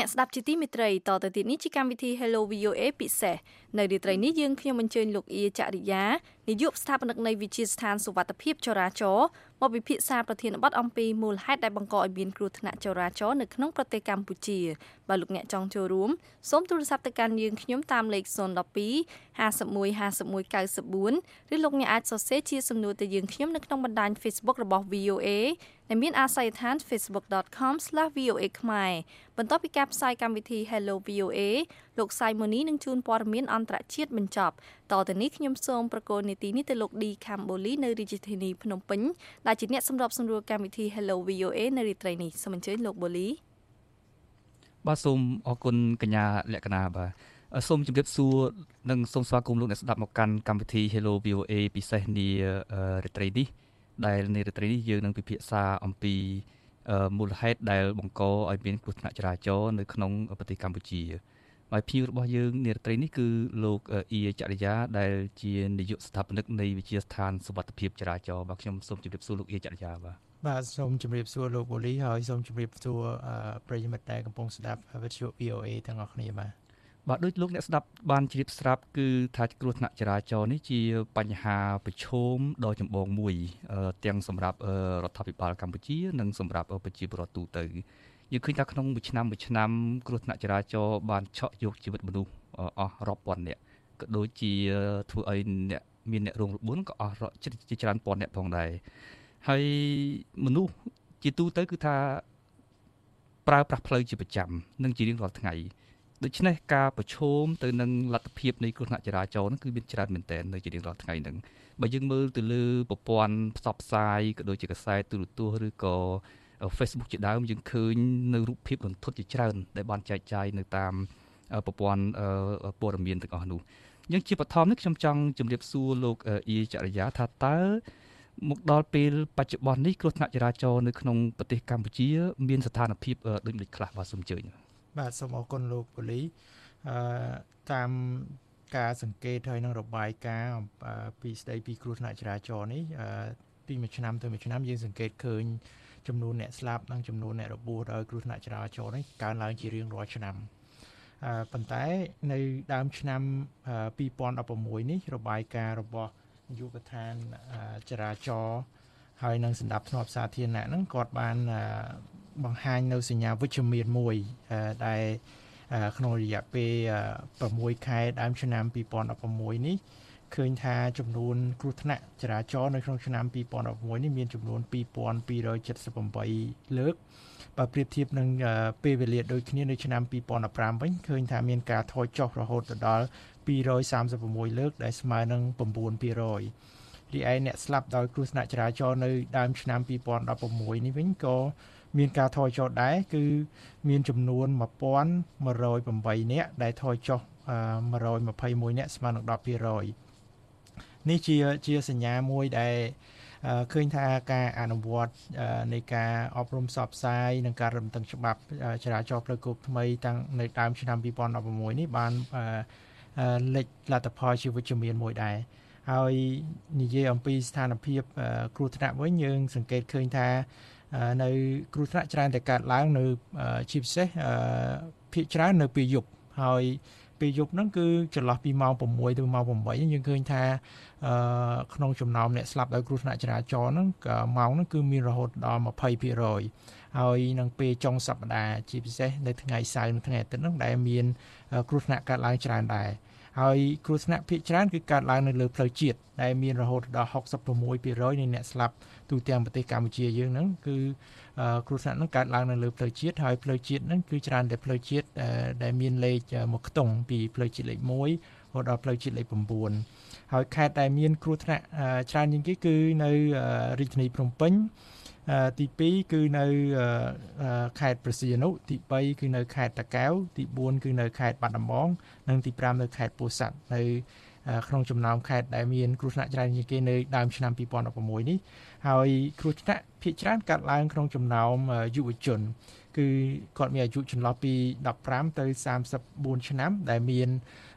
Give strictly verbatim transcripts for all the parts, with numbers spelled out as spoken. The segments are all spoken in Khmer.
ស្ដាប់ជាទីមេត្រីតទៅទៀតនេះជាកម្មវិធី Hello វី អូ เอ ពិសេសនៅរាត្រីនេះយើងខ្ញុំអញ្ជើញលោកអ៊ីចរិយានាយកស្ថាបនិកនៃវិទ្យាស្ថានសុវត្ថិភាពចរាចរណ៍មកពិភាក្សាប្រធានបទអំពីមូលហេតុដែលបង្កឲ្យមានគ្រោះថ្នាក់ចរាចរណ៍នៅក្នុងប្រទេសកម្ពុជាបើលោកអ្នកចង់ចូលរួមសូមទូរស័ព្ទទៅកាន់យើងខ្ញុំតាមលេខศูนย์ หนึ่ง สอง ห้า หนึ่ง ห้า หนึ่ง เก้า สี่ឬលោកអ្នកអាចសរសេរជាសំណួរទៅយើងខ្ញុំនៅក្នុងបណ្ដាញ Facebook របស់ វី អូ เอ ដែលមានអាសយដ្ឋាន facebook dot com slash v o a ខ្មែរបន្ទាប់ពីការផ្សាយកម្មវិធី Hello វី អូ เอ លោកសៃម៉ូនីនឹងជួនព័ត៌មានអន្តរជាតិបញ្ចប់តទៅនេះខ្ញុំសូមប្រកល់នីតិនេះទៅលោកឌីខាំបូលីនៅរាជធានីភ្នំពេញដែលជាអ្នកសម្របសម្រួលកម្មវិធី Hello វី អូ เอ នៅរាត្រីនេះសូមអញ្ជើញលោកបូលីបាទសូមអរគុណកញ្ញាលក្ខណាបាទសូមជម្រាបសួរនិងសូមស្វាគមន៍លោកអ្នកស្ដាប់មកកាន់កម្មវិធី Hello វី អូ เอ ពិសេសនារាត្រីនេះដែលនារាត្រីនេះយើងនឹងពិភាក្សាអំពីមូលហេតុដែលបង្កឲ្យមានគ្រោះថ្នាក់ចរាចរណ៍នៅក្នុងប្រទេសកម្ពុជាហើយភីវរបស់យើងនារាត្រីនេះគឺលោកអ៊ីចរិយាដែលជានាយកស្ថាបនិកនៃវិទ្យាស្ថានសុវត្ថិភាពចរាចរណ៍បាទខ្ញុំសូមជម្រាបសួរលោកអ៊ីចរិយាបាទបាទសូមជម្រាបសួរលោកបូលីហើយសូមជម្រាបសួរប្រិយមិត្តដែលកំពុងស្ដាប់វិទ្យុ វី អូ เอ ទាំងអស់គ្នាបាទបាទដូចលោកអ្នកស្ដាប់បានជ្រាបស្រាប់គឺថាគ្រោះថ្នាក់ចរាចរណ៍នេះជាបញ្ហាប្រឈមដ៏ចម្បងមួយទាំងសម្រាប់រដ្ឋាភិបាលកម្ពុជានិងសម្រាប់ប្រជាពលរដ្ឋទូទៅយើងឃើញថាក្នុងមួយឆ្នាំមួយឆ្នាំគ្រោះថ្នាក់ចរាចរណ៍បានឆក់យកជីវិតមនុស្សអស់រាប់ពាន់នាក់ក៏ដូចជាធ្វើឲ្យអ្នកមានអ្នករងរបួសក៏អស់ជាច្រើនពាន់នាក់ផងដែរហើយមនុស្សជាទូទៅគឺថាប្រើប្រាស់ផ្លូវជាប្រចាំនិងជារៀងរាល់ថ្ងៃដូច្នេះការប្រឈមទៅនឹងលទ្ធភាពនៃគ្រោះថ្នាក់ចរាចរណ៍ហ្នឹងគឺមានច្រើនមែនទែននៅជារៀងរាល់ថ្ងៃហ្នឹងបើយើងមើលទៅលើប្រព័ន្ធផ្សព្វផ្សាយក៏ដូចជាកាសែតទូរទស្សន៍ឬក៏ Facebook ជាដើមយើងឃើញនៅរូបភាពរន្ធត់ជាច្រើនដែលបានចែកចាយនៅតាមប្រព័ន្ធព័ត៌មានទាំងអស់នោះយើងជាបឋមនេះខ្ញុំចង់ជម្រាបសួរលោកអ៊ីចរិយាថាតើមកដល់ពេលបច្ចុប្បន្ននេះគ្រោះថ្នាក់ចរាចរណ៍នៅក្នុងប្រទេសកម្ពុជាមានស្ថានភាពដូចនេះខ្លះបាទសូមអញ្ជើញបាទសូមអរគុណលោកបូលីអឺតាមការសង្កេតហើយនឹងរបាយការណ៍ពីស្ដីពីគ្រោះថ្នាក់ចរាចរណ៍នេះពីមួយឆ្នាំទៅមួយឆ្នាំយើងសង្កេតឃើញចំនួនអ្នកស្លាប់និងចំនួនអ្នករបួសដោយគ្រោះថ្នាក់ចរាចរណ៍នេះកើនឡើងជារៀងរាល់ឆ្នាំអឺប៉ុន្តែនៅដើមឆ្នាំពីរពាន់ដប់ប្រាំមួយនេះរបាយការណ៍របស់នាយកដ្ឋានចរាចរណ៍ហើយនឹងសម្ដាប់ធ្នាប់សាធារណៈហ្នឹងគាត់បានបង្ហាញនៅសញ្ញាវិជ្ជមានមួយដែលក្នុងរយៈពេលប្រាំមួយខែដើមឆ្នាំពីរពាន់ដប់ប្រាំមួយនេះឃើញថាចំនួនគ្រោះថ្នាក់ចរាចរណ៍នៅក្នុងឆ្នាំពីរពាន់ដប់ប្រាំមួយនេះមានចំនួនពីរពាន់ពីររយចិតសិបប្រាំបីលើកបើប្រៀបធៀបនឹងពេលវេលាដូចគ្នានៅឆ្នាំពីរពាន់ដប់ប្រាំវិញឃើញថាមានការថយចុះរហូតដល់ពីររយសាមសិប៦លើកដែលស្មើនឹង៩ភាគរយរីឯអ្នកស្លាប់ដោយគ្រោះថ្នាក់ចរាចរណ៍នៅដើមឆ្នាំពីរពាន់ដប់ប្រាំមួយនេះវិញក៏មានការថយចុះដែរគឺមានចំនួនmột nghìn một trăm lẻ támនាក់ដែលថយចុះmột trăm hai mươi mốtនាក់ស្មើនឹងដប់ភាគរយនេះជាជាសញ្ញាមួយដែលឃើញថាការអនុវត្តនៃការអប់រំផ្សព្វផ្សាយនិងការរំដឹងច្បាប់ចរាចរណ៍ផ្លូវគោកថ្មីតាំងនៅដើមឆ្នាំពីរពាន់ដប់ប្រាំមួយនេះបានលេចលទ្ធផលជាវិជ្ជមានមួយដែរហើយនិយាយអំពីស្ថានភាពគ្រោះថ្នាក់វិញយើងសង្កេតឃើញថានៅគ្រោះថ្នាក់ច្រើនតែកើតឡើងនៅជាពិសេសភាគច្រើននៅពេលយប់ហើយពេលយប់ហ្នឹងគឺចន្លោះពីម៉ោងប្រាំមួយទៅម៉ោងប្រាំបីយើងឃើញថាក្នុងចំណោមអ្នកស្លាប់ដោយគ្រោះថ្នាក់ចរាចរណ៍ហ្នឹងម៉ោងហ្នឹងគឺមានរហូតដល់ยี่สิบភាគរយហើយនឹងពេលចុងសប្តាហ៍ជាពិសេសនៅថ្ងៃសៅរ៍និងថ្ងៃអាទិត្យហ្នឹងដែលមានគ្រោះថ្នាក់កើតឡើងច្រើនដែរហើយគ្រោះថ្នាក់ភាគច្រើនគឺកើតឡើងនៅលើផ្លូវជាតិដែលមានរហូតដល់sáu mươi sáuភាគរយនៃអ្នកស្លាប់ទូទាំងប្រទេសកម្ពុជាយើងហ្នឹងគឺគ្រោះថ្នាក់ហ្នឹងកើតឡើងនៅលើផ្លូវជាតិហើយផ្លូវជាតិហ្នឹងគឺច្រើនតែផ្លូវជាតិដែលមានលេខមួយខ្ទង់ពីផ្លូវជាតិលេខមួយរហូតដល់ផ្លូវជាតិលេខ៩ហើយខេត្តដែលមានគ្រោះថ្នាក់ច្រើនជាងគេគឺនៅរាជធានីភ្នំពេញទីពីរគឺនៅខេត្តព្រះសីហនុទីបីគឺនៅខេត្តតាកែវទីបួនគឺនៅខេត្តបាត់ដំបងនិងទីប្រាំនៅខេត្តពោធិ៍សាត់នៅក្នុងចំណោមខេត្តដែលមានគ្រោះថ្នាក់ច្រើនជាងគេនៅដើមឆ្នាំពីរពាន់ដប់ប្រាំមួយនេះហើយគ្រោះថ្នាក់ភាគច្រើនកើតឡើងក្នុងចំណោមយុវជនគឺគាត់មានអាយុចន្លោះពីដប់ប្រាំទៅសាមសិបបួនឆ្នាំដែលមាន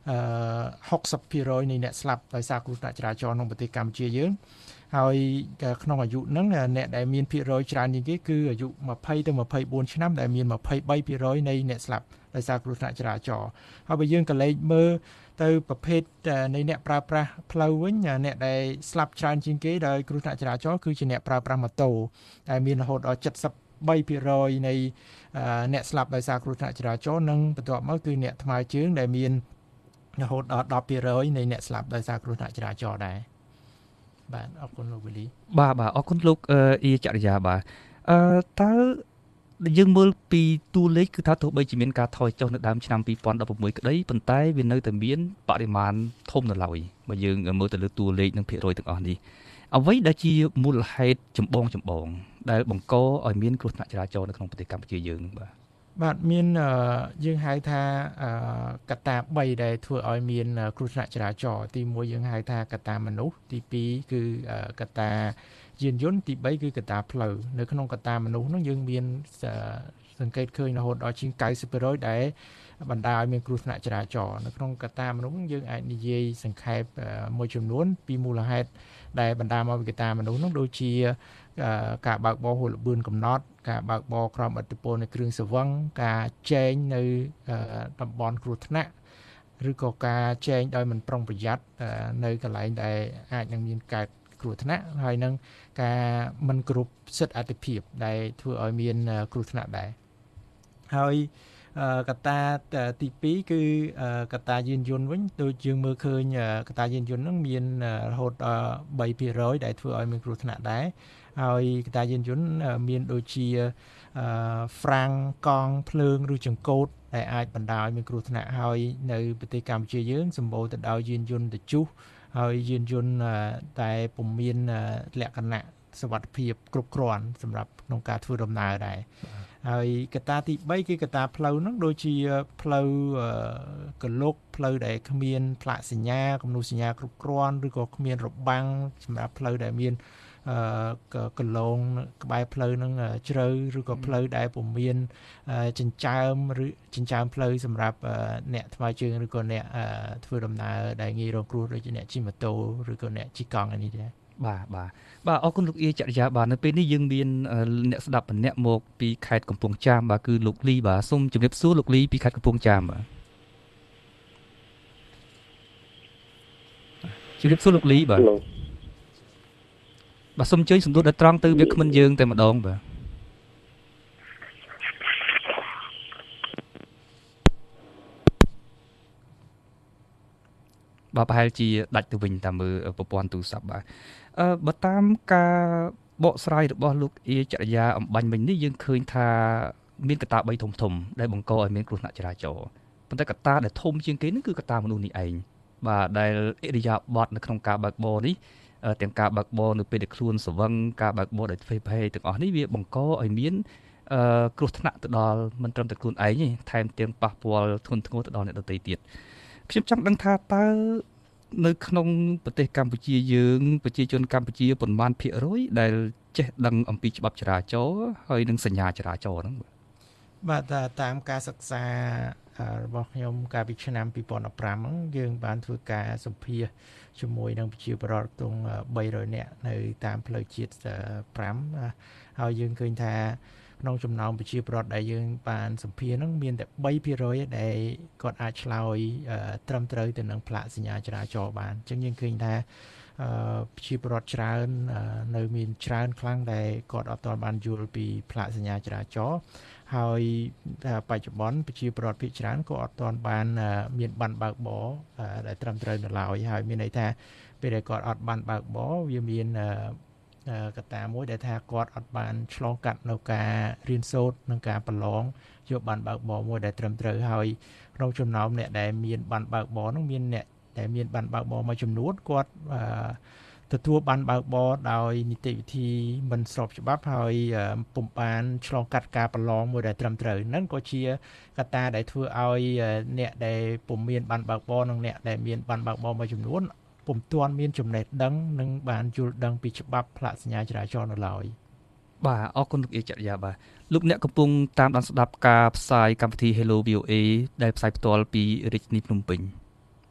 หกสิบเปอร์เซ็นต์ នៃអ្នកស្លាប់ដោយសារគ្រោះថ្នាក់ចរាចរណ៍ក្នុងប្រទេសកម្ពុជាយើងហើយក្នុងអាយុហ្នឹងអ្នកដែលមានភាគរយច្រើនជាងគេគឺអាយុ20ទៅ24ឆ្នាំដែលមាន23%នៃអ្នកស្លាប់ដោយសារគ្រោះថ្នាក់ចរាចរណ៍ហើយបើយើងក៏លេខមើលទៅប្រភេទនៃអ្នកប្រើប្រាស់ផ្លូវវិញអ្នកដែលស្លាប់ច្រើនជាងគេដោយគ្រោះថ្នាក់ចរាចរណ៍គឺជាអ្នកប្រើប្រាស់ម៉ូតូដែលមានរហូតដល់73%នៃអ្នកស្លាប់ដោយសារគ្រោះថ្នាក់ចរាចរណ៍និងបន្ទាប់មកគឺអ្នកថ្មើរជើងដែលមានរហូតដល់10%នៃអ្នកស្លាប់ដោយសារគ្រោះថ្នាក់ចរាចរណ៍ដែរបាទអរគុណលោកវេលីបាទបាទអរគុណលោកអ៊ីចរិយាបាទអឺតើយើងមើលពីតួលេខគឺថាទោះបីជាមានការថយចុះនៅដើមឆ្នាំពីរពាន់ដប់ប្រាំមួយក្តីប៉ុន្តែវានៅតែមានបរិមាណធំនៅឡើយបើយើងមើលទៅលើតួលេខនិងភាគរយទាំងអស់នេះអ្វីដែលជាមូលហេតុចម្បងចម្បងដែលបង្កឲ្យមានគ្រោះថ្នាក់ចរាចរណ៍នៅក្នុងប្រទេសកម្ពុជាយើងនោះបាទបាទមានយើងហៅថាកត្តាបីដែលធ្វើឲ្យមានគ្រោះថ្នាក់ចរាចរណ៍ទីមួយយើងហៅថាកត្តាមនុស្សទីពីរគឺកត្តាយានយន្តទីបីគឺកត្តាផ្លូវនៅក្នុងកត្តាមនុស្សនោះយើងមានសង្កេតឃើញរហូតដល់ជាង九十%ដែលបណ្ដាលឲ្យមានគ្រោះថ្នាក់ចរាចរណ៍នៅក្នុងកត្តាមនុស្សយើងអាចនិយាយសង្ខេបមួយចំនួនពីមូលហេតុដែលបណ្ដាលមកពីកត្តាមនុស្សនោះដូចជាការបើកបរហួសល្បឿនកំណត់ការបើកបរក្រោមឥទ្ធិពលនៃគ្រឿងស្រវឹងការចែងនៅតំបន់គ្រោះថ្នាក់ឬក៏ការចែងដោយមិនប្រុងប្រយ័ត្ននៅកន្លែងដែលអាចនឹងមានកើតគ្រោះថ្នាក់ហើយនឹងការមិនគ្រប់សិទ្ធិអាទិភាពដែលធ្វើឲ្យមានគ្រោះថ្នាក់ដែរហើយកត្តាទីពីរគឺកត្តាយានយន្តវិញដូចយើងមើលឃើញកត្តាយានយន្តហ្នឹងមានរហូតដល់3%ដែលធ្វើឲ្យមានគ្រោះថ្នាក់ដែរហើយកត្តាយានយន្តមានដូចជាហ្វ្រាំងកង់ភ្លើងឬចង្កូតដែលអាចបណ្ដាលឲ្យមានគ្រោះថ្នាក់ហើយនៅប្រទេសកម្ពុជាយើងសម្បូរទៅដោយយានយន្តតជុះហើយយានយន្តតែពុំមានលក្ខណៈសុវត្ថិភាពគ្រប់គ្រាន់សម្រាប់ក្នុងការធ្វើដំណើរដែរហើយកត្តាទីបីគឺកត្តាផ្លូវហ្នឹងដូចជាផ្លូវកលុកផ្លូវដែលគ្មានផ្លាកសញ្ញាគំនូសសញ្ញាគ្រប់គ្រាន់ឬក៏គ្មានរបាំងសម្រាប់ផ្លូវដែលមានអឺកន្លងក្បែរផ្លូវហ្នឹងជ្រៅឬក៏ផ្លូវដែលពុំមានចិញ្ចើមឬចិញ្ចើមផ្លូវសម្រាប់អ្នកថ្មើរជើងឬក៏អ្នកធ្វើដំណើរដែលងាយរងគ្រោះដូចជាអ្នកជិះម៉ូតូឬក៏អ្នកជិះកង់នេះដែរបាទបាទបាទអរគុណលោកអ៊ីចរិយាបាទនៅពេលនេះយើងមានអ្នកស្ដាប់ម្នាក់មកពីខេត្តកំពង់ចាមបាទគឺលោកលីបាទសូមជម្រាបសួរលោកលីពីខេត្តកំពង់ចាមបាទជម្រាបសួរលោកលីបាទបាទសូមអញ្ជើញសំដួលដល់ត្រង់ទៅវាគ្មិនយើងតែម្ដងបាទបាទប្រហែលជាដាច់ទៅវិញតាមមើលប្រព័ន្ធទូរស័ព្ទបាទអឺបើតាមការបកស្រាយរបស់លោកអ៊ីចរិយាអំបញ្ញមិញនេះយើងឃើញថាមានកត្តាបីធំធំដែលបង្កឲ្យមានគ្រោះថ្នាក់ចរាចរណ៍ប៉ុន្តែកត្តាដែលធំជាងគេនោះគឺកត្តាមនុស្សនេះឯងបាទដែលអិរិយាបថនៅក្នុងការបើកបរនេះទាំងការបើកបរនៅពេលដែលខ្លួនស្វឹងការបើកបរដោយធ្វើភ័យទាំងអស់នេះវាបង្កឲ្យមានអឺគ្រោះថ្នាក់ទៅដល់មិនត្រឹមតែខ្លួនឯងទេថែមទាំងប៉ះពាល់ធ្ងន់ធ្ងរទៅដល់អ្នកដទៃទៀតខ្ញុំចង់ដឹងថាតើនៅក្នុងប្រទេសកម្ពុជាយើងប្រជាជនកម្ពុជាប៉ុន្មានភាគរយដែលចេះដឹងអំពីច្បាប់ចរាចរណ៍ហើយនិងសញ្ញាចរាចរណ៍ហ្នឹងបាទតាមការសិក្សារបស់ខ្ញុំកាលពីឆ្នាំពីរពាន់ដប់ប្រាំហ្នឹងយើងបានធ្វើការសម្ភាសជាមួយនឹងប្រជាពលរដ្ឋទងបីរយនាក់នៅតាមផ្លូវជាតិប្រាំហើយយើងឃើញថាក្នុងចំណោមប្រជាពលរដ្ឋដែលយើងបានសម្ភាសហ្នឹងមានតែ3%ដែលគាត់អាចឆ្លើយត្រឹមត្រូវទៅនឹងផ្លាកសញ្ញាចរាចរណ៍បានអញ្ចឹងយើងឃើញថាប្រជាពលរដ្ឋច្រើននៅមានច្រើនខ្លាំងដែលគាត់អត់ទាន់បានយល់ពីផ្លាកសញ្ញាចរាចរណ៍ហើយបច្ចុប្បន្នប្រជាពលរដ្ឋភាគច្រើនក៏អត់ទាន់បានមានប័ណ្ណបើកបរដែលត្រឹមត្រូវនៅឡើយហើយមានន័យថាពេលដែលគាត់អត់ប័ណ្ណបើកបរវាមានកត្តាមួយដែលថាគាត់អត់បានឆ្លងកាត់នៅការរៀនសូត្រនិងការប្រឡងយកប័ណ្ណបើកបរមួយដែលត្រឹមត្រូវហើយក្នុងចំណោមអ្នកដែលមានប័ណ្ណបើកបរនោះមានអ្នកដែលមានប័ណ្ណបើកបរមួយចំនួនគាត់ទទួលប័ណ្ណបើកបរដោយនីតិវិធីមិនស្របច្បាប់ហើយពុំបានឆ្លងកាត់ការប្រឡងមួយដែលត្រឹមត្រូវហ្នឹងក៏ជាកត្តាដែលធ្វើឲ្យអ្នកដែលពុំមានប័ណ្ណបើកបរនិងអ្នកដែលមានប័ណ្ណបើកបរមួយចំនួនពុំទាន់មានចំណេះដឹងនិងបានយល់ដឹងពីច្បាប់ផ្លាកសញ្ញាចរាចរណ៍នៅឡើយបាទអរគុណលោកអ៊ីចរិយាបាទលោកអ្នកកំពុងតាមដានស្ដាប់ការផ្សាយកម្មវិធី Hello វី អូ เอ ដែលផ្សាយផ្ទាល់ពីរាជធានីភ្នំពេញ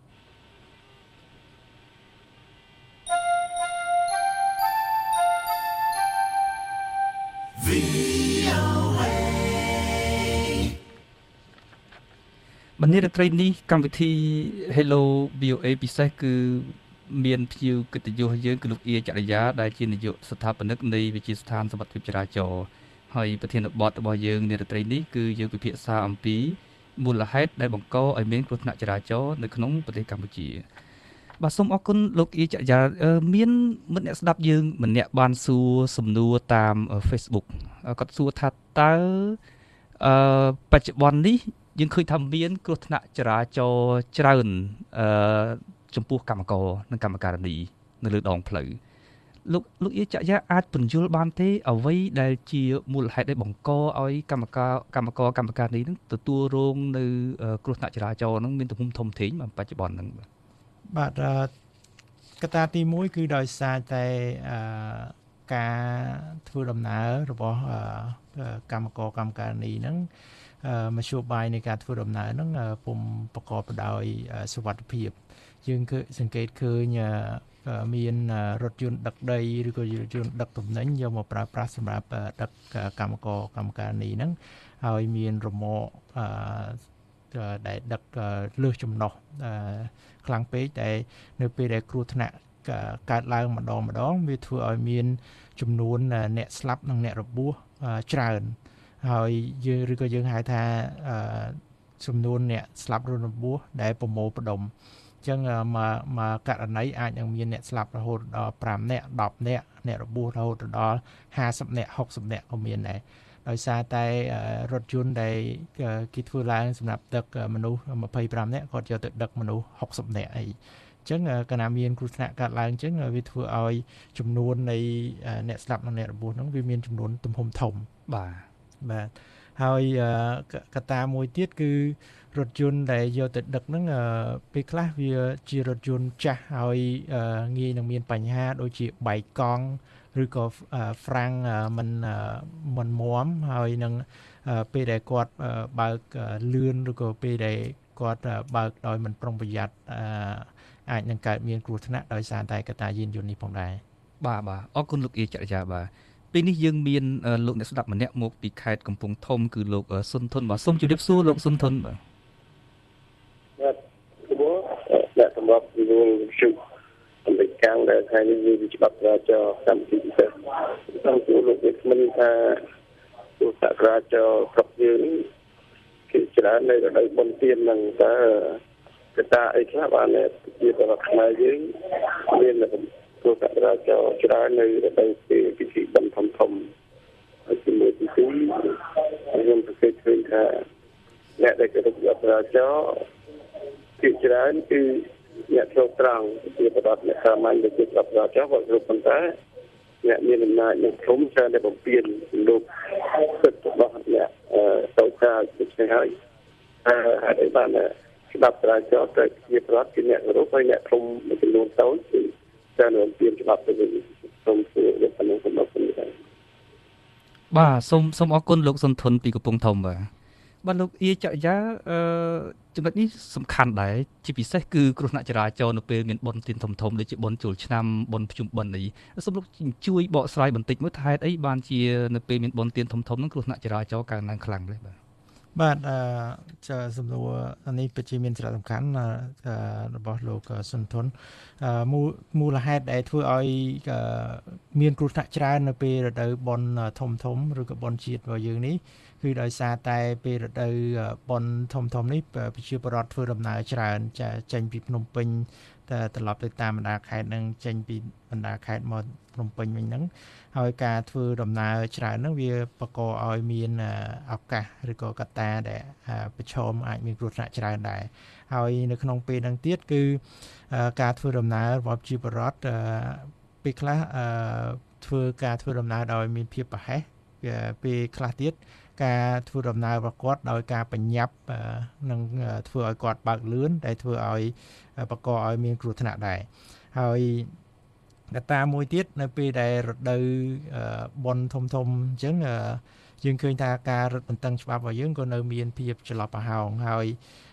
បណ្ឌិតត្រីនេះកម្មវិធី Hello វី អូ เอ ពិសេសគឺមានភ្ញៀវកិត្តិយសយើងគឺលោកអៀចរិយាដែលជានាយកស្ថាបនិកនៃវិទ្យាស្ថានសុវត្ថិភាពចរាចរណ៍ហើយប្រធានបទរបស់យើងនាត្រីនេះគឺយើងពិភាក្សាអំពីមូលហេតុដែលបង្កឲ្យមានគ្រោះថ្នាក់ចរាចរណ៍នៅក្នុងប្រទេសកម្ពុជាបាទសូមអរគុណលោកអៀចរិយាមានមិត្តអ្នកស្ដាប់យើងម្នាក់បានសួរសំណួរតាម Facebook គាត់សួរថាតើអឺបច្ចុប្បន្ននេះយើងឃើញថាមានគ្រោះថ្នាក់ចរាចរណ៍ច្រើនអឺចំពោះកម្មករនិងកម្មការិនីនៅលើដងផ្លូវលោកលោកអៀចរិយាអាចពន្យល់បានទេអ្វីដែលជាមូលហេតុដែលបង្កឲ្យកម្មការកម្មករកម្មការិនីនឹងទទួលរងនៅគ្រោះថ្នាក់ចរាចរណ៍នឹងមានទំហំធំធេងបច្ចុប្បន្នហ្នឹងបាទកត្តាទីមួយគឺដោយសារតែការធ្វើដំណើររបស់កម្មករកម្មការិនីហ្នឹងមធ្យោបាយនៃការធ្វើដំណើរហ្នឹងពុំប្រកបដោយសុវត្ថិភាពយើងគឺសង្កេតឃើញមានរថយន្តដឹកដីឬក៏រថយន្តដឹកទំនិញយកមកប្រើប្រាស់សម្រាប់ដឹកកម្មករកម្មការិនីហ្នឹងហើយមានរមាក់ដែលដឹកលើសចំណុះខ្លាំងពេកតែនៅពេលដែលគ្រោះថ្នាក់កើតឡើងម្ដងម្ដងវាធ្វើឲ្យមានចំនួនអ្នកស្លាប់និងអ្នករបួសច្រើនហើយយើងឬក៏យើងហៅថាចំនួនអ្នកស្លាប់ឬរបួសដែលប្រមូលផ្ដុំអញ្ចឹងមកមកករណីអាចនឹងមានអ្នកស្លាប់រហូតដល់ប្រាំនាក់ដប់នាក់អ្នករបួសរហូតដល់ហាសិបនាក់ហុកសិបនាក់ក៏មានដែរដោយសារតែរថយន្តដែលគេធ្វើឡើងសម្រាប់ដឹកមនុស្សម្ភៃប្រាំនាក់គាត់យកទៅដឹកមនុស្សហុកសិបនាក់អីអញ្ចឹងកាលណាមានគ្រោះថ្នាក់កើតឡើងអញ្ចឹងវាធ្វើឲ្យចំនួននៃអ្នកស្លាប់និងអ្នករបួសហ្នឹងវាមានចំនួនទំហំធំបាទបាទហើយកត្តាមួយទៀតគឺរថយន្តដែលយកទៅដឹកហ្នឹងពេលខ្លះវាជារថយន្តចាស់ហើយងាយនឹងមានបញ្ហាដូចជាបែកកង់ឬក៏ហ្វ្រាំងមិនមិនមាំហើយនឹងពេលដែលគាត់បើកលឿនឬក៏ពេលដែលគាត់បើកដោយមិនប្រុងប្រយ័ត្នអាចនឹងកើតមានគ្រោះថ្នាក់ដោយសារតែកត្តាយានយន្តនេះផងដែរបាទបាទអរគុណលោកអៀចរិយាបាទពេលនេះយើងមានលោកអ្នកស្ដាប់ម្នាក់មកពីខេត្តកំពង់ធំគឺលោកសុនធនបាទសូមជម្រាបសួរលោកសុនធនបាទបាទអ្នកសម្រាប់វិវលវិទ្យុអំពីកាំងដែលថ្ងៃនេះមានច្បាប់ចរាចរណ៍កម្មវិធីពិសេសต้องជួលោកវិស្មិនថាទូសចរាចរណ៍ស្រុកយើងគឺច្រើននៅរដូវបុណ្យទានហ្នឹងតើកត្តាអីខ្លះបានជារបស់ខ្មែរយើងមានទូសចរាចរណ៍ច្រើននៅរដូវពិធីបុណ្យធំធំហើយជាមួយទីទីខ្ញុំសង្កេតឃើញថាអ្នកដែលគោរពចរាចរណ៍ជាច្រើនគឺអ្នកចូលត្រង់ជាប្រដាប់អ្នកសាមញ្ញដែលជាប្រដាប់ចរាចរណ៍ក៏គ្រប់ប៉ុន្តែអ្នកមានអំណាចនិងក្រុមច្រើនតែបំពេញលោកសិទ្ធិរបស់អ្នកទៅការជាឆ្ងាយហើយបានច្បាប់ចរាចរណ៍តែជាប្រដាប់ជាអ្នកគោរពហើយអ្នកក្រុមចំនួនតូចគឺច្រើនបំពេញច្បាប់ទៅវិញសូមជួយយកទៅសម្រាប់ខ្ញុំដែរបាទសូមសូមអរគុណលោកសុនធនពីកំពង់ធំបាទបាទលោកអៀចរិយាអឺចំណុចនេះសំខាន់ដែរជាពិសេសគឺគ្រោះថ្នាក់ចរាចរណ៍នៅពេលមានបុណ្យទានធំធំដូចជាបុណ្យចូលឆ្នាំបុណ្យភ្ជុំបិណ្ឌនេះសូមលោកជួយបកស្រាយបន្តិចមើលថាហេតុអីបានជានៅពេលមានបុណ្យទានធំធំហ្នឹងគ្រោះថ្នាក់ចរាចរណ៍កើនឡើងខ្លាំងទេបាទបាទអឺសំណួរនេះពិតជាមានសារៈសំខាន់របស់លោកសុនធនមូលមូលហេតុដែលធ្វើឲ្យមានគ្រោះថ្នាក់ច្រើននៅពេលរដូវបុណ្យធំធំឬក៏បុណ្យជាតិរបស់យើងនេះគឺដោយសារតែពេលរដូវបុណ្យធំធំនេះប្រជាពលរដ្ឋធ្វើដំណើរច្រើនចេញពីភ្នំពេញតែត្រឡប់ទៅតាមបណ្ដាខេត្តនឹងចេញពីបណ្ដាខេត្តមកភ្នំពេញវិញហ្នឹងហើយការធ្វើដំណើរច្រើនហ្នឹងវាបង្កឲ្យមានឱកាសឬក៏កត្តាដែលប្រឈមអាចមានគ្រោះថ្នាក់ច្រើនដែរហើយនៅក្នុងពេលហ្នឹងទៀតគឺការធ្វើដំណើររបស់ប្រជាពលរដ្ឋពេលខ្លះធ្វើការធ្វើដំណើរដោយមានភាពប្រហែសពេលខ្លះទៀតការធ្វើដំណើររបស់គាត់ដោយការបញ្ញាប់នឹងធ្វើឲ្យគាត់បើកលឿនដែលធ្វើឲ្យបង្កឲ្យមានគ្រោះថ្នាក់ដែរហើយកត្តាមួយទៀតនៅពេលដែលរដូវបុណ្យធំធំអញ្ចឹងយើងឃើញថាការរឹតបន្តឹងច្បាប់របស់យើងក៏នៅមានភាពចន្លោះប្រហោងហើយ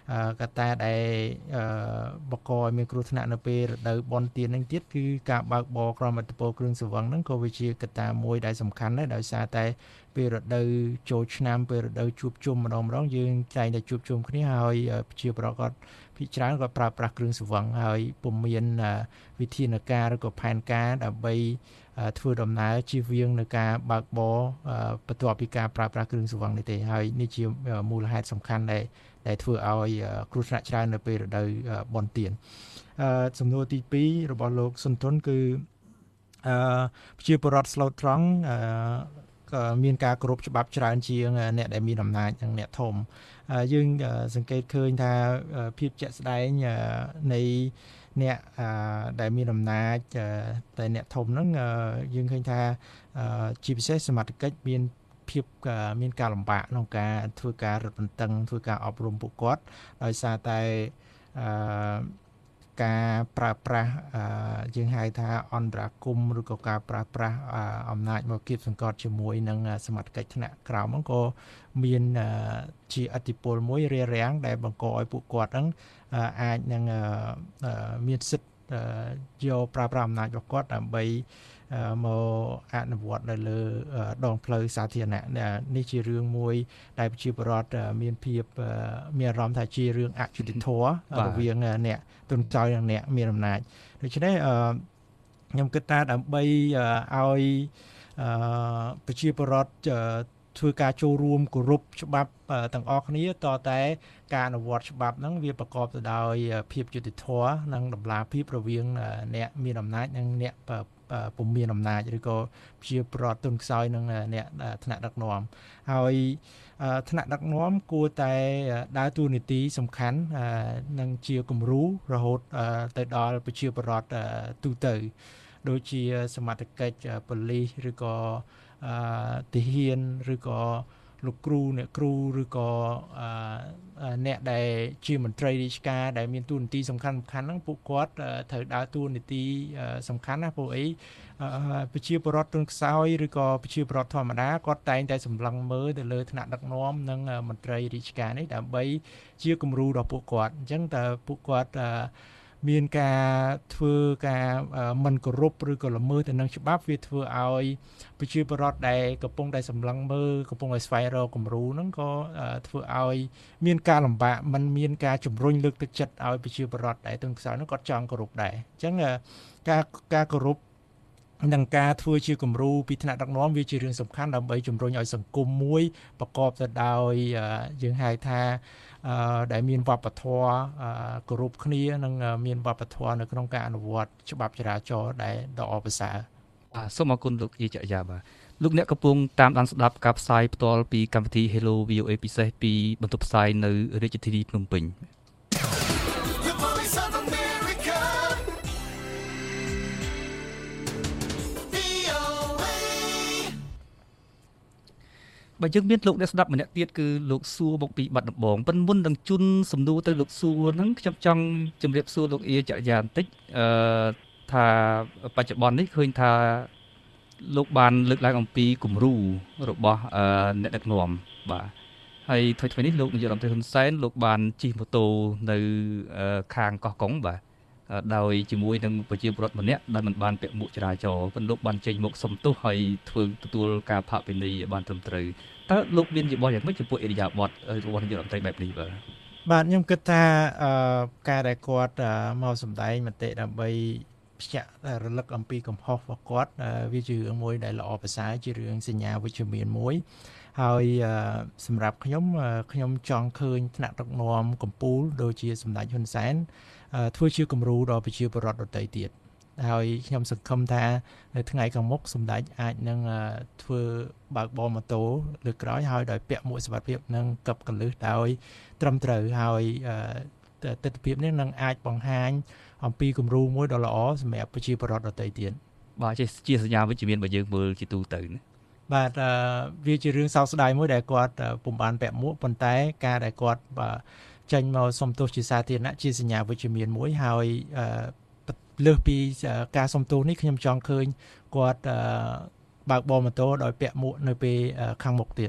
កត្តាដែលបកកឲ្យមានគ្រោះថ្នាក់នៅពេលរដូវបុណ្យទាននឹងទៀតគឺការបើកបរក្រមឥទ្ធិពលគ្រឿងស្រវឹងហ្នឹងក៏វាជាកត្តាមួយដែលសំខាន់ដែរដោយសារតែពេលរដូវចូលឆ្នាំពេលរដូវជួបជុំម្ដងម្ដងយើងតែងតែជួបជុំគ្នាហើយប្រជាពលរដ្ឋគាត់ភាគច្រើនគាត់ប្រើប្រាស់គ្រឿងស្រវឹងហើយពុំមានវិធានការឬក៏ផែនការដើម្បីធ្វើដំណើរជៀសវាងនៅការបើកបរបន្ទាប់ពីការប្រើប្រាស់គ្រឿងស្រវឹងនេះទេហើយនេះជាមូលហេតុសំខាន់ដែលដែលធ្វើឲ្យគ្រោះថ្នាក់ច្រើននៅពេលរដូវបុណ្យទានអឺសំណួរទីពីររបស់លោកសុនទុនគឺអឺប្រជាពលរដ្ឋស្លូតត្រង់អឺក៏មានការគោរពច្បាប់ច្រើនជាងអ្នកដែលមានអំណាចនិងអ្នកធំយើងសង្កេតឃើញថាភាពជាក់ស្ដែងនៃអ្នកដែលមានអំណាចតែអ្នកធំហ្នឹងយើងឃើញថាជាពិសេសសមត្ថកិច្ចមានភាពមានការលំបាកក្នុងការធ្វើការរឹតបន្តឹងធ្វើការអប់រំពួកគាត់ដោយសារតែអឺការប្រើប្រាស់យើងហៅថាអន្តរាគមឬក៏ការប្រើប្រាស់អំណាចមកគៀបសង្កត់ជាមួយនឹងសមត្ថកិច្ចថ្នាក់ក្រោមហ្នឹងក៏មានជាឥទ្ធិពលមួយរារាំងដែលបង្កឲ្យពួកគាត់ហ្នឹងអាចនឹងមានសិទ្ធិយកប្រើប្រាស់អំណាចរបស់គាត់ដើម្បីមកអនុវត្តនៅលើដងផ្លូវសាធារណៈនេះជារឿងមួយដែលប្រជាពលរដ្ឋមានភាពមានអារម្មណ៍ថាជារឿងអយុត្តិធម៌រវាងអ្នកទុនខ្សោយនិងអ្នកមានអំណាចដូច្នេះខ្ញុំគិតថាដើម្បីឲ្យប្រជាពលរដ្ឋធ្វើការចូលរួមគោរពច្បាប់ទាំងអស់គ្នាតតែការអនុវត្តច្បាប់ហ្នឹងវាប្រកបទៅដោយភាពយុត្តិធម៌និងតម្លាភាពរវាងអ្នកមានអំណាចនិងអ្នកពុំមានអំណាចឬក៏ជាប្រវត្តិទុនខ្សោយនឹងអ្នកថ្នាក់ដឹកនាំហើយថ្នាក់ដឹកនាំគួរតែដើរតួនាទីសំខាន់និងជាគំរូរហូតទៅដល់ប្រជាពលរដ្ឋទូទៅដូចជាសមត្ថកិច្ចប៉ូលីសឬក៏ទាហានឬក៏លោកគ្រូអ្នកគ្រូឬក៏អ្នកដែលជាមន្ត្រីរាជការដែលមានតួនាទីសំខាន់សំខាន់ហ្នឹងពួកគាត់ត្រូវដើរតួនាទីសំខាន់ណាព្រោះអីប្រជាពលរដ្ឋទុនខ្សោយឬក៏ប្រជាពលរដ្ឋធម្មតាគាត់តែងតែសម្លឹងមើលទៅលើថ្នាក់ដឹកនាំនិងមន្ត្រីរាជការនេះដើម្បីជាគំរូដល់ពួកគាត់អញ្ចឹងតើពួកគាត់មានការធ្វើការមិនគោរពឬក៏ល្មើសទៅនឹងច្បាប់វាធ្វើឲ្យប្រជាពលរដ្ឋដែលកំពុងតែសម្លឹងមើលកំពុងតែស្វែងរកគំរូហ្នឹងក៏ធ្វើឲ្យមានការលំបាកមិនមានការជំរុញលើកទឹកចិត្តឲ្យប្រជាពលរដ្ឋដែលទុនខ្សោយហ្នឹងគាត់ចង់គោរពដែរអញ្ចឹងការការគោរពនិងការធ្វើជាគំរូពីថ្នាក់ដឹកនាំវាជារឿងសំខាន់ដើម្បីជំរុញឲ្យសង្គមមួយប្រកបទៅដោយយើងហៅថាដែលមានវប្បធម៌គោរពគ្នានិងមានវប្បធម៌នៅក្នុងការអនុវត្តច្បាប់ចរាចរណ៍ដែលដ៏ល្អប្រសើរបាទសូមអរគុណលោកយាយចក្រយាបាទលោកអ្នកកំពុងតាមដានស្ដាប់ការផ្សាយផ្ទាល់ពីកម្មវិធី Hello វី អូ េ ពិសេសពីបន្ទប់ផ្សាយនៅរាជធានីភ្នំពេញបើយើងមានលោកអ្នកស្ដាប់ម្នាក់ទៀតគឺលោកសួរមកពីបាត់ដំបងប៉ុន្តែមុននឹងជូនសំណួរទៅលោកសួរហ្នឹងខ្ញុំចង់ជម្រាបសួរលោកអៀចរិយាបន្តិចអឺថាបច្ចុប្បន្ននេះឃើញថាលោកបានលើកឡើងអំពីគំរូរបស់អ្នកដឹកនាំបាទហើយថ្មីថ្មីនេះលោកនាយករដ្ឋមន្ត្រីហ៊ុនសែនលោកបានជិះម៉ូតូនៅខាងកោះកុងបាទដោយជាមួយនឹងប្រជាពលរដ្ឋម្នាក់ដែលមិនបានពាក់មួកចរាចរណ៍ប៉ុន្តែលោកបានចេញមុខសំទោសហើយធ្វើទទួលការផាកពិន័យបានត្រឹមត្រូវតើលោកមានយោបល់យ៉ាងម៉េចចំពោះអិរិយាបថរបស់នាយករដ្ឋមន្ត្រីបែបនេះបាទបាទខ្ញុំគិតថាការដែលគាត់មកសម្ដែងមតិដើម្បីភ្ជាប់រលឹកអំពីកំហុសរបស់គាត់វាជារឿងមួយដែលល្អប្រសើរជារឿងសញ្ញាវិជ្ជមានមួយហើយសម្រាប់ខ្ញុំខ្ញុំចង់ឃើញថ្នាក់ដឹកនាំកម្ពុជាដូចជាសម្ដេចហ៊ុនសែនធ្វើជាគំរូដល់ប្រជាពលរដ្ឋដទៃទៀតហើយខ្ញុំសង្ឃឹមថានៅថ្ងៃខាងមុខសម្ដេចអាចនឹងធ្វើបើកបរម៉ូតូលើកក្រោយហើយដោយពាក់មួកសុវត្ថិភាពនិងកឹបកន្លឹះដោយត្រឹមត្រូវហើយទស្សនវិជ្ជានេះនឹងអាចបង្ហាញអំពីគំរូមួយដ៏ល្អសម្រាប់ប្រជាពលរដ្ឋដទៃទៀតបាទជាសញ្ញាវិជ្ជមានរបស់យើងមើលជាទូទៅណាបាទវាជារឿងសោកស្ដាយមួយដែលគាត់ពុំបានពាក់មួកប៉ុន្តែការដែលគាត់ចេញមកសុំទោសជាសាធារណៈជាសញ្ញាវិជ្ជមានមួយហើយលើសពីការសុំទោសនេះខ្ញុំចង់ឃើញគាត់បើកបរម៉ូតូដោយពាក់មួកនៅពេលខាងមុខទៀត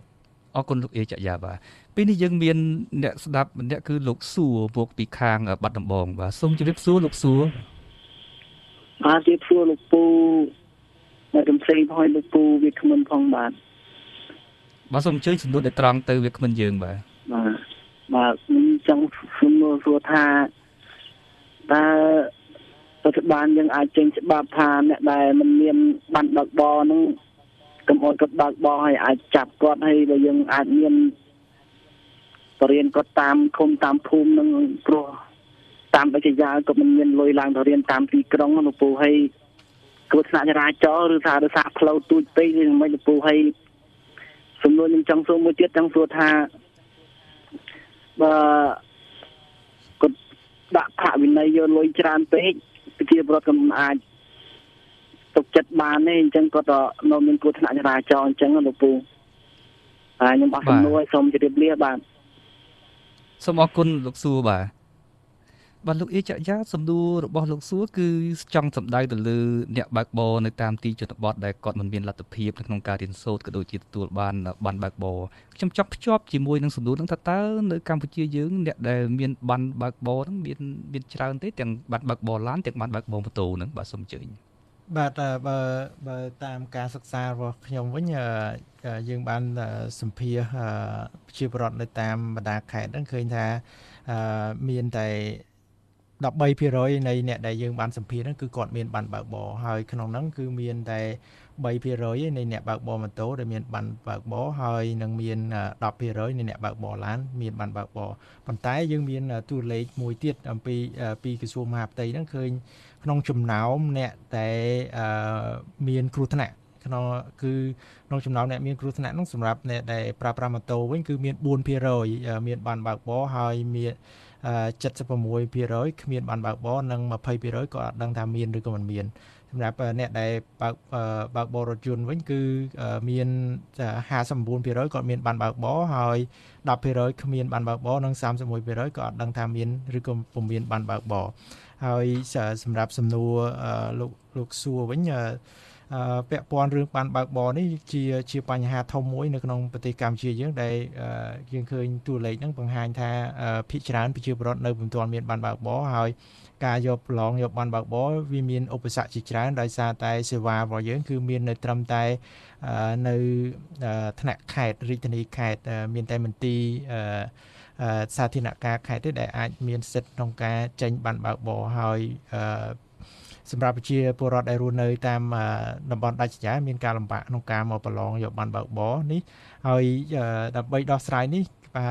អរគុណលោកអេចយ៉ាបាទពេលនេះយើងមានអ្នកស្ដាប់ម្នាក់គឺលោកសួរមកពីខាងបាត់ដំបងបាទសូមជម្រាបសួរលោកសួរបាទជម្រាបសួរលោកពូអ្នកកំសែងផងលោកពូវាគ្មិនផងបាទបាទសូមអញ្ជើញសំណួរដែលត្រង់ទៅវាគ្មិនយើងបាទបាទបាទខ្ញុំចង់សំណួរសួរថាតើរដ្ឋបាលយើងអាចចេញច្បាប់ថាអ្នកដែលមិនមានបានបើកបរហ្នឹងកុំអោយគាត់បើកបរឲ្យអាចចាប់គាត់ហើយបើយើងអាចមានបរិញ្ញាគាត់តាមឃុំតាមភូមិហ្នឹងព្រោះតាមបច្ចយាក៏មិនមានលុយឡើងទៅរៀនតាមទីក្រុងលោកពូហើយគ្រោះថ្នាក់ចរាចរណ៍ឬថារសាផ្លូវទូចពេកឬមិនលោកពូហើយសំណួរខ្ញុំចង់សួរមួយទៀតចង់សួរថាបើគាត់ដាក់ផាកវិន័យយកលុយច្រើនពេកប្រជាពលរដ្ឋក៏មិនអាចទុកចិត្តបានទេអញ្ចឹងគាត់ក៏នៅមានគ្រោះថ្នាក់ចរាចរណ៍អញ្ចឹងលោកពូហើយខ្ញុំអរសំណួរសូមជម្រាបលាបាទសូមអរគុណលោកសួរបាទបាទលោកអេចយ៉ាសំណួររបស់លោកសួរគឺចង់សម្ដៅទៅលើអ្នកបើកបរនៅតាមទីជនបទដែលគាត់មិនមានលទ្ធភាពនៅក្នុងការរៀនសូត្រក៏ដូចជាទទួលបានបានបើកបរខ្ញុំចង់ភ្ជាប់ជាមួយនឹងសំណួរនឹងថាតើនៅកម្ពុជាយើងអ្នកដែលមានបានបើកបរហ្នឹងមានមានច្រើនទេទាំងបានបើកបរឡានទាំងបានបើកបរម៉ូតូហ្នឹងបាទសូមអញ្ជើញបាទបើបើតាមការសិក្សារបស់ខ្ញុំវិញយើងបានសម្ភាសប្រជាពលរដ្ឋនៅតាមបណ្ដាខេត្តហ្នឹងឃើញថាមានតែ13%នៃអ្នកដែលយើងបានសម្ភាសហ្នឹងគឺគាត់មានបានបើកបរហើយក្នុងហ្នឹងគឺមានតែ3%នៃអ្នកបើកបរម៉ូតូដែលមានបានបើកបរហើយនឹងមាន10%នៃអ្នកបើកបរឡានមានបានបើកបរប៉ុន្តែយើងមានតួលេខមួយទៀតអំពីពីក្រសួងមហាផ្ទៃហ្នឹងឃើញក្នុងចំណោមអ្នកដែលមានគ្រោះថ្នាក់ក្នុងគឺក្នុងចំណោមអ្នកមានគ្រោះថ្នាក់ហ្នឹងសម្រាប់អ្នកដែលប្រើប្រាស់ម៉ូតូវិញគឺមាន4%មានបានបើកបរហើយមាន76%គ្មានបានបើកបរនិង20%ក៏អត់ដឹងថាមានឬក៏មិនមានសម្រាប់អ្នកដែលបើកបើកបររថយន្តវិញគឺមាន59%គាត់មានបានបើកបរហើយ10%គ្មានបានបើកបរនិង31%ក៏អត់ដឹងថាមានឬក៏ពុំមានបានបើកបរហើយសម្រាប់សំណួរលោកលោកសួរវិញពាក់ព័ន្ធរឿងបានបើកបរនេះជាជាបញ្ហាធំមួយនៅក្នុងប្រទេសកម្ពុជាយើងដែលយើងឃើញតួលេខហ្នឹងបង្ហាញថាភាគច្រើនប្រជាពលរដ្ឋនៅមិនទាន់មានបានបើកបរហើយការយកប្រឡងយកបានបើកបរវាមានឧបសគ្គជាច្រើនដោយសារតែសេវារបស់យើងគឺមាននៅត្រឹមតែនៅថ្នាក់ខេត្តរាជធានីខេត្តមានតែមន្ទីរសាធារណការខេត្តទេដែលអាចមានសិទ្ធិក្នុងការចេញបានបើកបរហើយសម្រាប់ប្រជាពលរដ្ឋដែលរស់នៅតាមតំបន់ដាច់ស្រយាលមានការលំបាកក្នុងការមកប្រឡងយកបានបើកបរនេះហើយដើម្បីដោះស្រាយនេះ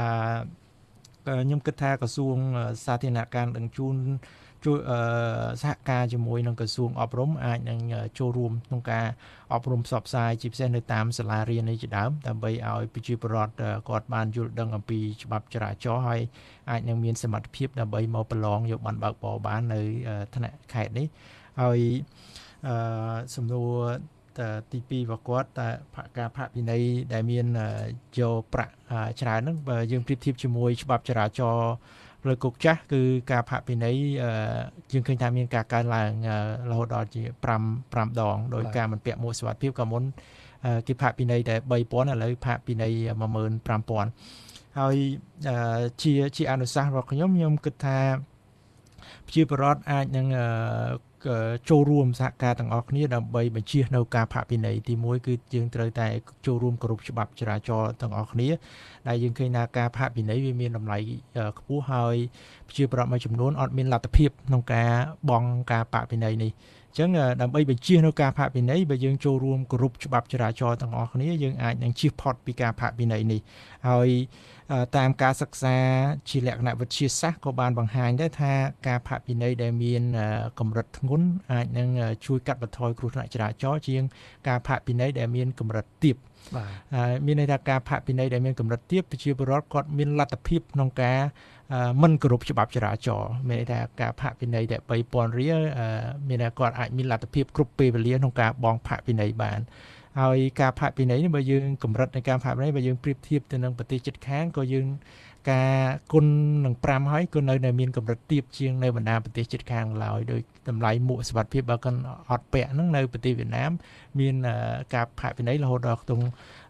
ខ្ញុំគិតថាក្រសួងសាធារណការនឹងជួនជួយសហការជាមួយនឹងក្រសួងអប់រំអាចនឹងចូលរួមក្នុងការអប់រំផ្សព្វផ្សាយជាពិសេសនៅតាមសាលារៀននេះជាដើមដើម្បីឲ្យប្រជាពលរដ្ឋគាត់បានយល់ដឹងអំពីច្បាប់ចរាចរណ៍ហើយអាចនឹងមានសមត្ថភាពដើម្បីមកប្រឡងយកបានបើកបរបាននៅថ្នាក់ខេត្តនេះហើយអឺសំណួរទីពីររបស់គាត់តើការផាកពិន័យដែលមានយកប្រាក់ច្រើនហ្នឹងបើយើងប្រៀបធៀបជាមួយច្បាប់ចរាចរណ៍ផ្លូវគោកចាស់គឺការផាកពិន័យយើងឃើញថាមានការកើនឡើងរហូតដល់ជា5 5ដងដោយការមិនពាក់មួកសុវត្ថិភាពក៏មុនគេផាកពិន័យតែ3,000ឥឡូវផាកពិន័យ15,000ហើយជាជាអនុសាសន៍របស់ខ្ញុំខ្ញុំគិតថាប្រជាពលរដ្ឋអាចនឹងចូលរួមសហការទាំងអស់គ្នាដើម្បីបញ្ជៀសនៅការផាកពិន័យទីមួយគឺយើងត្រូវតែចូលរួមគោរពច្បាប់ចរាចរណ៍ទាំងអស់គ្នាដែលយើងឃើញថាការផាកពិន័យវាមានតម្លៃខ្ពស់ហើយប្រជាពលរដ្ឋមួយចំនួនអត់មានលទ្ធភាពក្នុងការបង់ការផាកពិន័យនេះអញ្ចឹងដើម្បីបញ្ជៀសនៅការផាកពិន័យបើយើងចូលរួមគោរពច្បាប់ចរាចរណ៍ទាំងអស់គ្នាយើងអាចនឹងជៀសផុតពីការផាកពិន័យនេះហើយតាមការសិក្សាជាលក្ខណៈវិទ្យាសាស្ត្រក៏បានបង្ហាញដែរថាការផាកពិន័យដែលមានកម្រិតធ្ងន់អាចនឹងជួយកាត់បន្ថយគ្រោះថ្នាក់ចរាចរណ៍ជាងការផាកពិន័យដែលមានកម្រិតទាបបាទហើយមានន័យថាការផាកពិន័យដែលមានកម្រិតទាបប្រជាពលរដ្ឋគាត់មានលទ្ធភាពក្នុងការមិនគោរពច្បាប់ចរាចរណ៍មានន័យថាការផាកពិន័យតែ3,000រៀលមានន័យគាត់អាចមានលទ្ធភាពគ្រប់ពេលវេលាក្នុងការបង់ផាកពិន័យបានហើយការផាកពិន័យនេះបើយើងកម្រិតនៃការផាកពិន័យបើយើងប្រៀបធៀបទៅនឹងប្រទេសជិតខាងក៏យើងការគុណនឹងfiveហើយក៏នៅតែមានកម្រិតទាបជាងនៅបណ្ដាប្រទេសជិតខាងឡើយដោយតម្លៃមួកសុវត្ថិភាពបើគាត់អត់ពាក់ហ្នឹងនៅប្រទេសវៀតណាមមានការផាកពិន័យរហូតដល់ខ្ទង់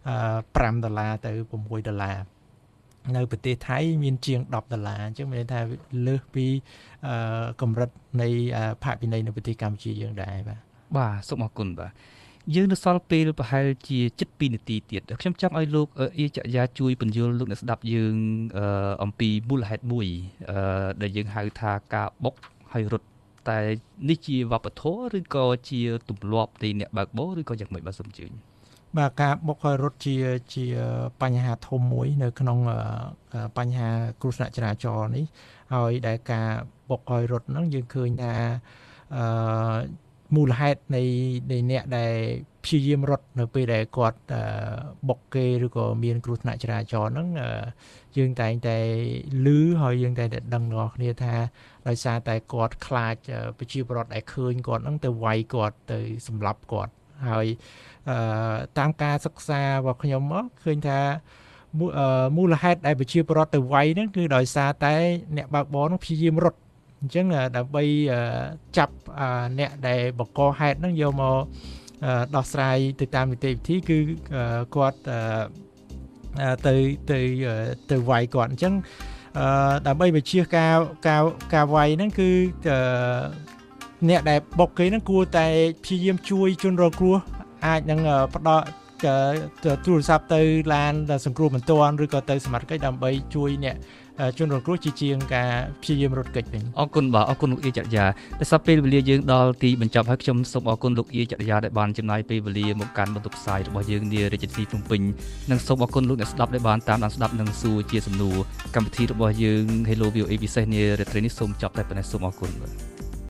fiveដុល្លារទៅsixដុល្លារនៅប្រទេសថៃមានជាងtenដុល្លារអញ្ចឹងមានន័យថាលើសពីកម្រិតនៃផាកពិន័យនៅប្រទេសកម្ពុជាយើងដែរបាទបាទសូមអរគុណបាទយើងនៅសល់ពេលប្រហែលជាជិតtwoនាទីទៀតខ្ញុំចង់ឲ្យលោកអៀចយាជួយពន្យល់លោកអ្នកស្ដាប់យើងអំពីមូលហេតុមួយដែលយើងហៅថាការបុកហើយរត់តែនេះជាវប្បធម៌ឬក៏ជាទម្លាប់នៃអ្នកបើកបរឬក៏យ៉ាងម៉េចបាទសូមជឿបាទការបុកហើយរត់ជាជាបញ្ហាធំមួយនៅក្នុងបញ្ហាគ្រោះថ្នាក់ចរាចរណ៍នេះហើយដែលការបុកហើយរត់ហ្នឹងយើងឃើញថាអឺមូលហេតុនៃនៃអ្នកដែលព្យាយាមរត់នៅពេលដែលគាត់បុកគេឬក៏មានគ្រោះថ្នាក់ចរាចរណ៍ហ្នឹងយើងតែងតែឮហើយយើងតែងតែដឹងដល់គ្នាថាដោយសារតែគាត់ខ្លាចប្រជាពលរដ្ឋដែលឃើញគាត់ហ្នឹងទៅវាយគាត់ទៅសម្លាប់គាត់ហើយតាមការសិក្សារបស់ខ្ញុំមកឃើញថាមូលហេតុដែលប្រជាពលរដ្ឋទៅវាយហ្នឹងគឺដោយសារតែអ្នកបើកបរហ្នឹងព្យាយាមរត់អញ្ចឹងដើម្បីចាប់អ្នកដែលបង្កហេតុហ្នឹងយកមកដោះស្រាយទៅតាមនីតិវិធីគឺគាត់ទៅទៅទៅវាយគាត់អញ្ចឹងដើម្បីបញ្ជាការការការវាយហ្នឹងគឺអ្នកដែលបុកគេហ្នឹងគួរតែព្យាយាមជួយជនរងគ្រោះអាចនឹងផ្ដល់ទូរស័ព្ទទៅឡានសង្គ្រោះបន្ទាន់ឬក៏ទៅសមត្ថកិច្ចដើម្បីជួយអ្នកជនរងគ្រោះជាជាងការព្យាយាមរត់គេចវិញអរគុណបាទអរគុណលោកអៀចយាតែសពពេលវេលាយើងដល់ទីបញ្ចប់ហើយខ្ញុំសូមអរគុណលោកអៀចយាដែលបានចំណាយពេលវេលាមកកាន់បន្ទប់ផ្សាយរបស់យើងនារាជធានីភ្នំពេញនិងសូមអរគុណលោកអ្នកស្ដាប់ដែលបានតាមដានស្ដាប់និងសួរជាសំណួរកម្មវិធីរបស់យើង Hello វី អូ អេ ពិសេសនារាត្រីនេះសូមចប់តែប៉ុណ្ណេះសូមអរគុណបាទ